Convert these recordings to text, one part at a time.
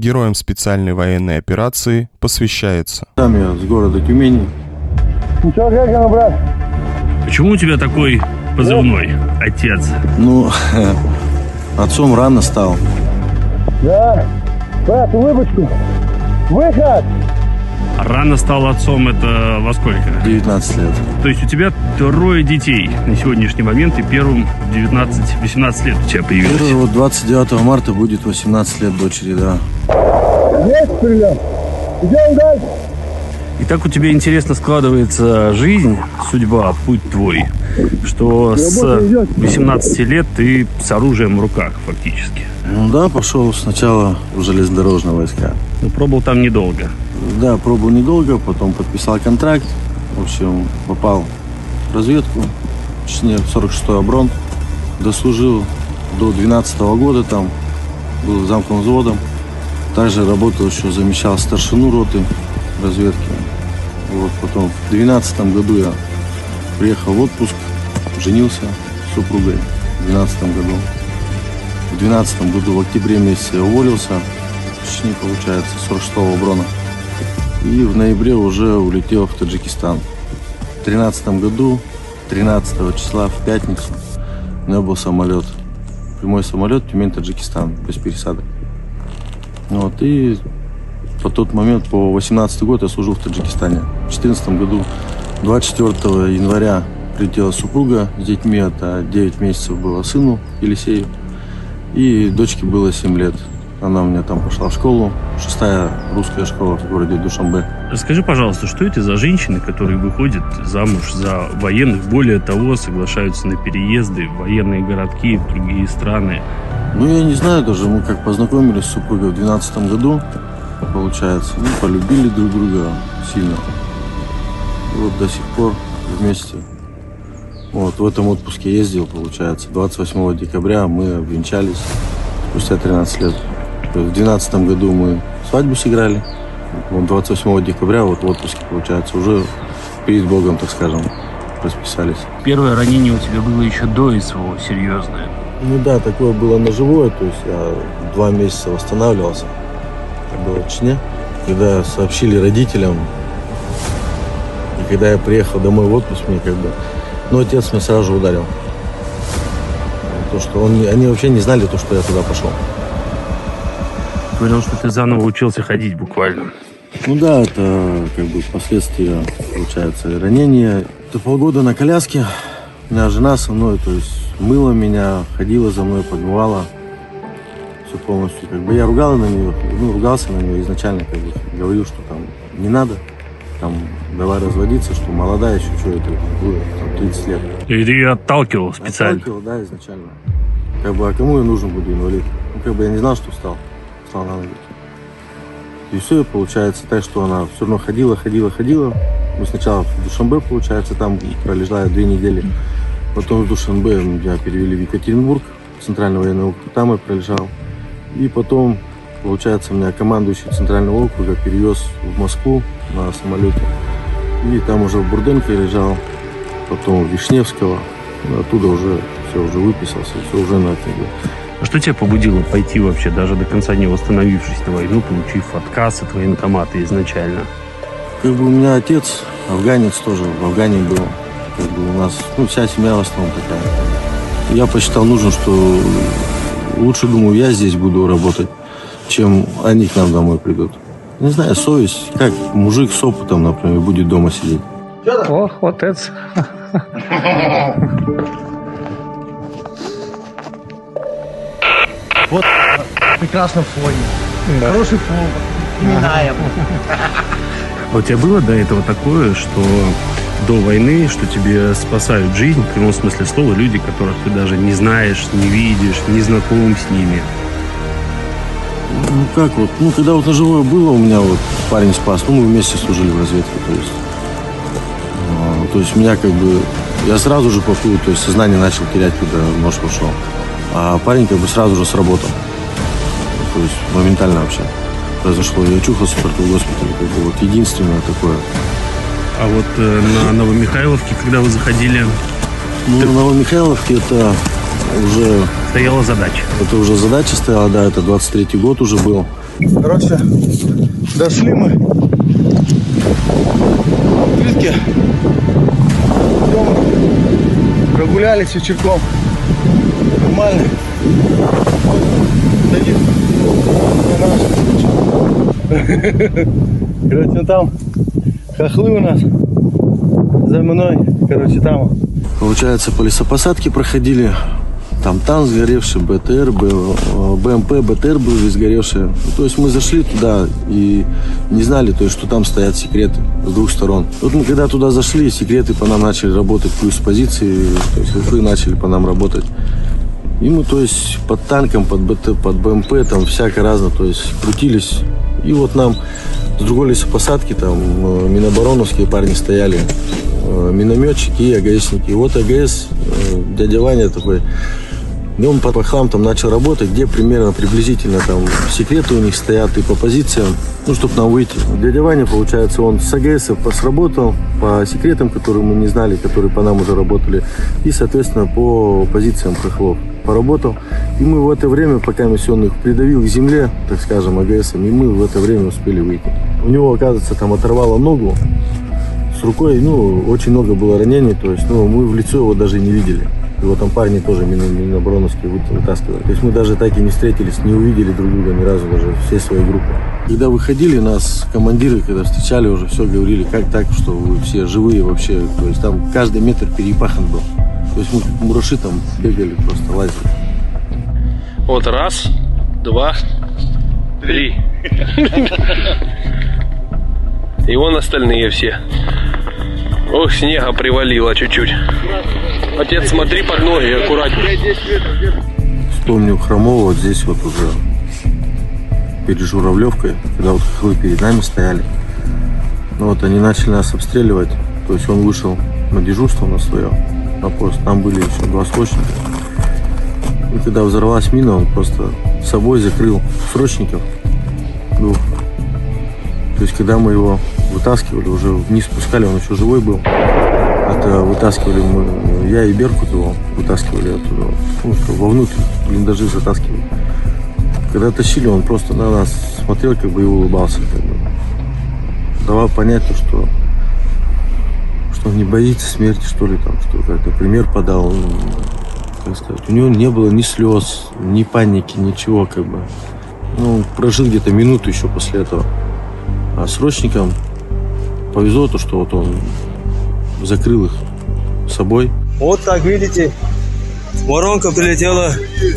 героям специальной военной операции посвящается. Сам я с города Тюмени. Ничего, как брат? Почему у тебя такой позывной, отец? Ну, отцом рано стал. Да. Брат, улыбочку. Выход! Рано стал отцом, это во сколько? 19 лет. То есть у тебя 3 детей на сегодняшний момент, и первым 18 лет у тебя появилось. Вот 29 марта будет 18 лет дочери, да. Есть прием. Идем дальше. И так у тебя интересно складывается жизнь, судьба, путь твой, что с 18 лет ты с оружием в руках фактически. Ну да, пошел сначала в железнодорожные войска. Но пробовал там недолго. Да, пробовал недолго, потом подписал контракт. В общем, попал в разведку, точнее, 46-й оброн. Дослужил до 12 года там, был замком взводом. Также работал еще, замещал старшину роты разведки. Вот, потом в 2012 году я приехал в отпуск, женился с супругой в 2012 году. В 2012 году в октябре месяце я уволился, точнее, получается, с 46-го оброна. И в ноябре уже улетел в Таджикистан. В 2013 году, 13 числа, в пятницу, у меня был самолет. Прямой самолет Тюмень-Таджикистан, без пересадок. Вот, и по тот момент, по 18 год, я служил в Таджикистане. В 2014 году, 24 января, прилетела супруга с детьми. Это 9 месяцев было сыну Елисею. И дочке было 7 лет. Она у меня там пошла в школу. 6-я русская школа в городе Душанбе. Расскажи, пожалуйста, что это за женщины, которые выходят замуж за военных, более того, соглашаются на переезды в военные городки, в другие страны? Ну, я не знаю даже. Мы как познакомились с супругой в 2012 году, получается. Ну, полюбили друг друга сильно. И вот до сих пор вместе. Вот, в этом отпуске ездил, получается. 28 декабря мы обвенчались спустя 13 лет. В 2012 году мы свадьбу сыграли. 28 декабря вот в отпуске, получается, уже перед Богом, так скажем, расписались. Первое ранение у тебя было еще до СВО, серьезное. Ну да, такое было ножевое, то есть я 2 месяца восстанавливался. Это было в Чечне. Когда сообщили родителям, и когда я приехал домой в отпуск, мне как бы... Ну, отец меня сразу же ударил. То, что они вообще не знали, то, что я туда пошел. Говорил, что ты заново учился ходить буквально. Ну да, это как бы последствия, получается, ранения. Это полгода на коляске. У меня жена со мной, то есть мыла меня, ходила за мной, подмывала. Все полностью. Как бы я ругался на нее изначально, как бы говорил, что там не надо. Там, давай разводиться, что молодая еще, что это будет, там, 30 лет. И ты ее отталкивал специально? Отталкивал, да, изначально. Как бы, а кому я нужен буду, инвалид? Ну, как бы я не знал, что встал на ноги. И все, получается, так, что она все равно ходила. Мы сначала в Душанбе, получается, там пролежала 2 недели. Потом в Душанбе меня перевели в Екатеринбург, Центральный военный округ, там я пролежал. И потом, получается, меня командующий Центрального округа перевез в Москву на самолете. И там уже в Бурденке лежал, потом в Вишневского. Оттуда уже выписался, все уже на это. А что тебя побудило пойти вообще, даже до конца не восстановившись на войну, получив отказ от военкомата изначально? Как бы у меня отец афганец тоже, в Афгане был. Как бы у нас, вся семья в основном такая. Я посчитал нужно, что лучше, думаю, я здесь буду работать, чем они к нам домой придут. Не знаю, совесть, как мужик с опытом, например, будет дома сидеть. Ох, отец. Вот в прекрасном фоне. Да. Хороший фон. Именаем. А у тебя было до этого такое, что до войны, что тебе спасают жизнь, в прямом смысле слова, люди, которых ты даже не знаешь, не видишь, не знаком с ними? Ну как вот, когда вот ножевое было, у меня вот парень спас, мы вместе служили в разведке, то есть меня как бы, я сразу же поплыл, то есть сознание начал терять, когда нож пошел, а парень как бы сразу же сработал, то есть моментально вообще произошло, я очухался только в госпитале, как бы вот единственное такое. А вот на Новомихайловке, когда вы заходили? На Новомихайловке это уже... Стояла задача. Это уже задача стояла, да, это 23-й год уже был. Короче, дошли мы. Открытки. Прогулялись вечерком. Нормально. Короче, там хохлы у нас. За мной. Короче, там. Получается, по лесопосадке проходили. Там танк сгоревший, БТР был, БМП, БТР был весь сгоревший. Ну, то есть мы зашли туда и не знали, то есть, что там стоят секреты с двух сторон. Вот мы когда туда зашли, секреты по нам начали работать, плюс позиции, то есть ФФы начали по нам работать. И мы, то есть, под танком, под БТ, под БМП, там всяко разно, то есть, крутились. И вот нам с другой лесопосадки, там, минобороновские парни стояли, минометчики и АГСники. И вот АГС, дядя Ваня такой, и он по пахлам там начал работать, где примерно приблизительно там секреты у них стоят и по позициям, ну, чтобы нам выйти. Дядя Ваня, получается, он с АГС сработал по секретам, которые мы не знали, которые по нам уже работали, и, соответственно, по позициям хохлов поработал. И мы в это время, пока он их придавил к земле, так скажем, АГСом, и мы в это время успели выйти. У него, оказывается, там оторвало ногу с рукой, ну, очень много было ранений, то есть, ну, мы в лицо его даже не видели. Его там парни тоже минобороновские вытаскивали. То есть мы даже так и не встретились, не увидели друг друга ни разу, даже всей своей группы. Когда выходили, нас командиры, когда встречали, уже все говорили, как так, что вы все живые вообще. То есть там каждый метр перепахан был. То есть мы как мураши там бегали, просто лазили. Вот раз, два, три. И вон остальные все. Ох, снега привалило чуть-чуть. Отец, смотри под ноги, аккуратнее. Вспомнил Хромова вот здесь вот уже перед Журавлевкой, когда вот хохлы перед нами стояли. Ну вот они начали нас обстреливать. То есть он вышел на дежурство на свое, на пост. Там были еще 2 срочника. И когда взорвалась мина, он просто с собой закрыл срочников 2. То есть когда мы его вытаскивали, уже вниз спускали, он еще живой был. Это вытаскивали мы, я и Беркут его вытаскивали оттуда, ну, что вовнутрь блиндажи затаскивали. Когда тащили, он просто на нас смотрел, как бы, и улыбался, как бы. Давал понять, что он не боится смерти, что ли, там, что как-то пример подал. Ну, как сказать, у него не было ни слез, ни паники, ничего, как бы. Ну, он прожил где-то минуту еще после этого. А срочникам повезло то, что вот он закрыл их собой. Вот так, видите, воронка прилетела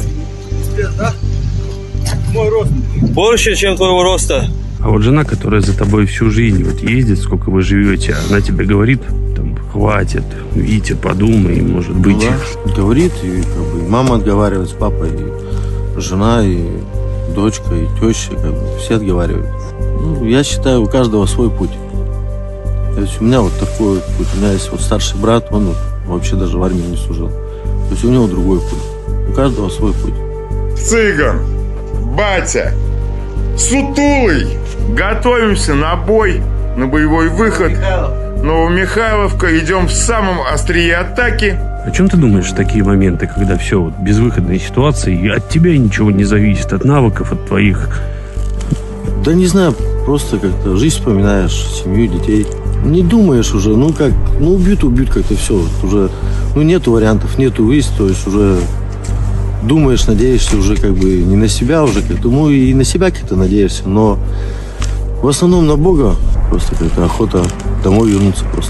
больше, чем твоего роста. А вот жена, которая за тобой всю жизнь вот ездит, сколько вы живете, она тебе говорит, там, хватит, Витя, подумай, может быть. Ну, да, говорит, и как бы мама отговаривает с папой, и жена, и дочка, и теща, как бы, все отговаривают. Ну, я считаю, у каждого свой путь. То есть у меня вот такой вот путь. У меня есть вот старший брат, он вот вообще даже в армии не служил. То есть у него другой путь. У каждого свой путь. Цыган, батя, сутулый, готовимся на бой, на боевой выход. Новомихайловка, идем в самом острие атаки. О чем ты думаешь в такие моменты, когда все, вот, безвыходные ситуации, и от тебя ничего не зависит, от навыков, от твоих? Да не знаю, просто как-то жизнь вспоминаешь, семью, детей. Не думаешь уже, ну как, ну убьют как-то все. Уже, ну нету вариантов, нету выезд, то есть уже думаешь, надеешься уже как бы не на себя уже как-то, ну и на себя как-то надеешься, но в основном на Бога, просто как-то охота домой вернуться просто.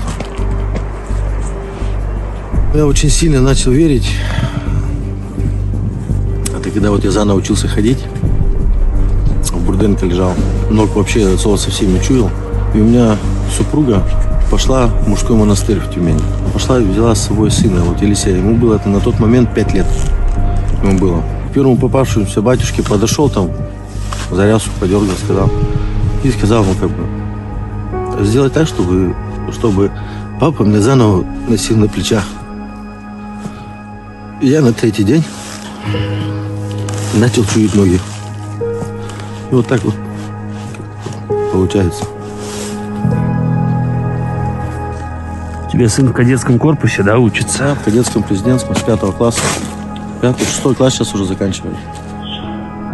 Я очень сильно начал верить. Это когда вот я заново учился ходить, в Бурденко лежал, ног вообще от слова совсем не чуял. И у меня супруга пошла в мужской монастырь в Тюмени. Пошла и взяла с собой сына, вот Елисея. Ему было это на тот момент 5 лет. Ему было. К первому попавшемуся батюшке подошел там, за рясу подергал, сказал. И сказал ему как бы, сделать так, чтобы папа меня заново носил на плечах. И я на 3-й день начал чуять ноги. И вот так вот получается. У тебя сын в кадетском корпусе, да, учится? Да, в кадетском президентском с 5 класса. 5-6 класс сейчас уже заканчивает.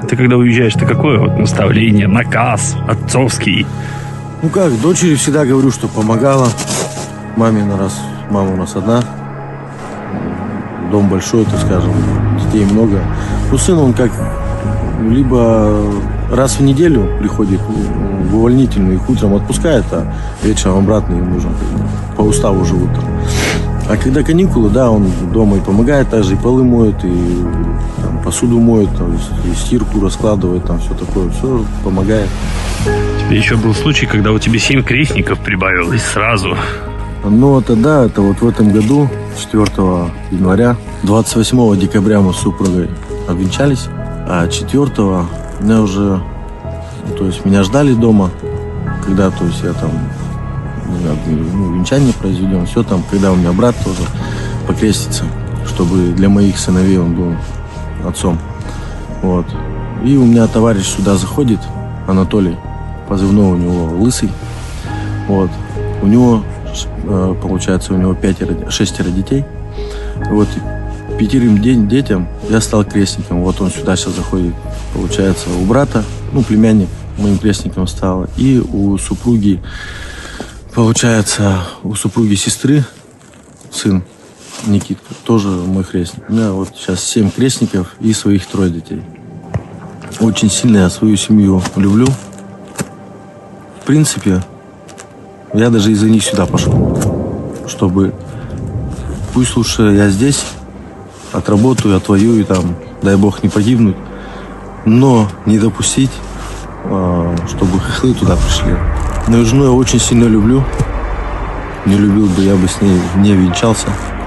Ты когда уезжаешь, ты какое вот наставление, наказ отцовский? Ну как, дочери всегда говорю, что помогала. Мама у нас одна. Дом большой, так скажем, детей много. Ну, сын, он как либо раз в неделю приходит в увольнительную, их утром отпускает, а вечером обратно им нужно. По уставу живут там. А когда каникулы, да, он дома и помогает, также и полы моет, и там, посуду моет, то есть, и стирку раскладывает, там все такое, все помогает. Тебе еще был случай, когда у тебя 7 крестников прибавилось сразу. Ну, это да, это вот в этом году, 4 января, 28 декабря мы с супругой обвенчались, а 4 меня уже, то есть меня ждали дома, когда, то есть я там, венчание произведем, все там, когда у меня брат тоже покрестится, чтобы для моих сыновей он был отцом. Вот. И у меня товарищ сюда заходит, Анатолий, позывной у него Лысый. Вот. У него, получается, у него 6 детей. Вот 5 детям я стал крестником. Вот он сюда сейчас заходит. Получается, у брата, племянник моим крестником стал. И у супруги, получается, у супруги сестры сын Никитка, тоже мой крестник. У меня вот сейчас 7 крестников и своих 3 детей. Очень сильно я свою семью люблю. В принципе, я даже из-за них сюда пошел. Чтобы пусть лучше я здесь отработаю, отвоюю, там, дай бог не погибнуть, но не допустить, чтобы хохлы туда пришли. Но жену я очень сильно люблю. Не любил бы, я бы с ней не венчался.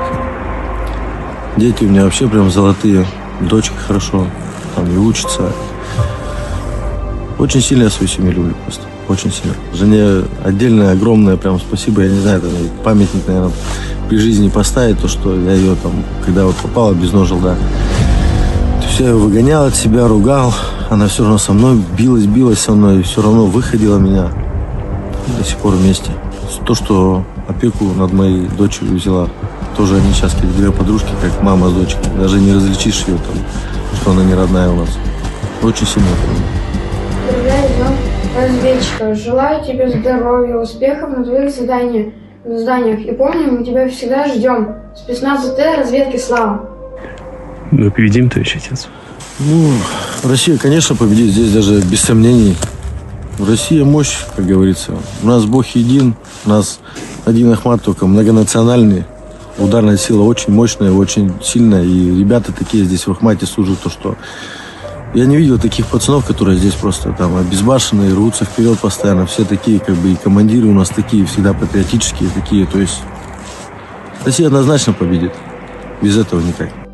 Дети у меня вообще прям золотые. Дочка хорошо там и учится. Очень сильно я свою семью люблю просто. Очень сильно. Жене отдельное, огромное прям спасибо. Я не знаю, это памятник, наверное, при жизни поставить, то, что я ее там, когда вот попала, безножил, да. Все, я ее выгонял от себя, ругал. Она все равно со мной билась со мной, и все равно выходила меня. До сих пор вместе. То, что опеку над моей дочерью взяла, тоже они сейчас как 2 подружки, как мама с дочкой. Даже не различишь ее там, что она не родная у нас. Очень сильно помню. Поздравляю, днем разведчика. Желаю тебе здоровья, успехов на твоих заданиях. И помни, мы тебя всегда ждем. Спецназ ЗТ, разведки слава. Мы победим, товарищ отец. Россия, конечно, победит. Здесь даже без сомнений. Россия мощь, как говорится. У нас Бог един. У нас один Ахмат, только многонациональный. Ударная сила очень мощная, очень сильная. И ребята такие здесь в Ахмате служат, то что... Я не видел таких пацанов, которые здесь просто там обезбашенные, рвутся вперед постоянно. Все такие, как бы, и командиры у нас такие, всегда патриотические такие. То есть Россия однозначно победит. Без этого никак.